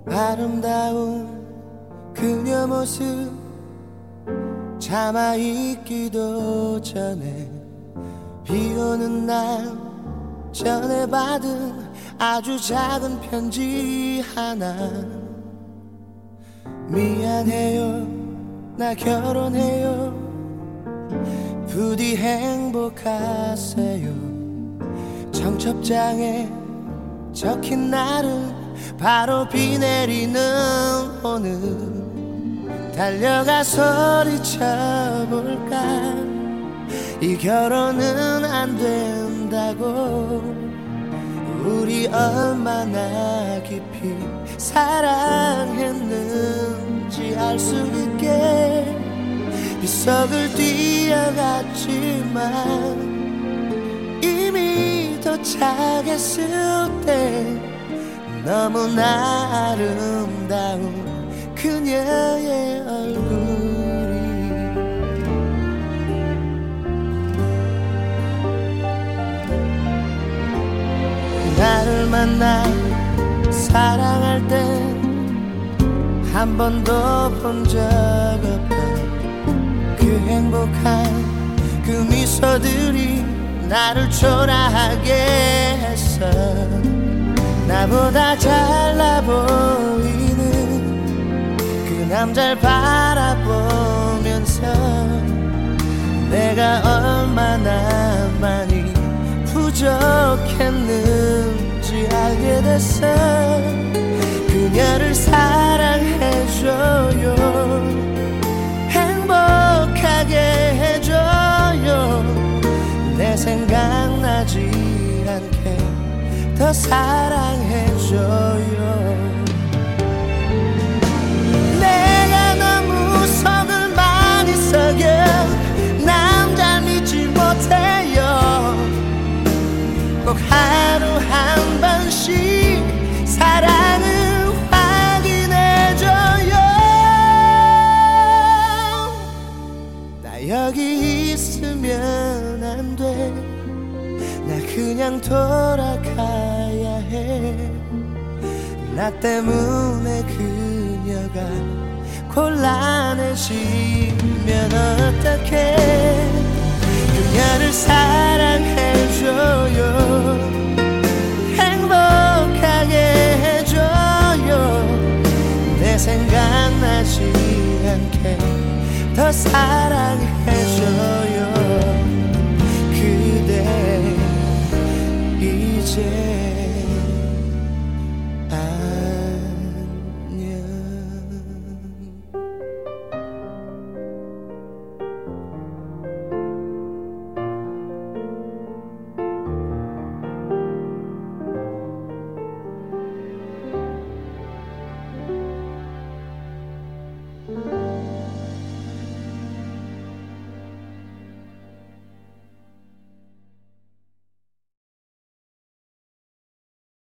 아름다운 그녀 모습 참아 있기도 전에 비오는 날 전해받은 아주 작은 편지 하나. 미안해요 나 결혼해요 부디 행복하세요. 청첩장에 적힌 날은 바로 비 내리는 오늘. 달려가 소리쳐볼까. 이 결혼은 안 된다고. 우리 얼마나 깊이 사랑했는지 알 수 있게. 빗속을 뛰어갔지만 이미 도착했을 때 너무나 아름다운 그녀의 얼굴이. 나를 만나 사랑할 때 한 번도 본 적 없던 그 행복한 그 미소들이 나를 초라하게 했어. 나보다 잘나 보이는 그 남자를 바라보면서 내가 얼마나 많이 부족했는지 알게 됐어. 그녀를 사랑해줘요. 행복하게 해줘요. 내 생각나지 않게 더 사랑해줘요. 내가 너무 속을 많이 썩여 남자 믿지 못해요. 꼭 하루 한 번씩 사랑을 확인해줘요. 나 여기 있으면 안 돼. 나 그냥 돌아가야 해. 나 때문에 그녀가 곤란해지면 어떡해. 그녀를 사랑해줘요. 행복하게 해줘요. 내 생각나지 않게 더 사랑해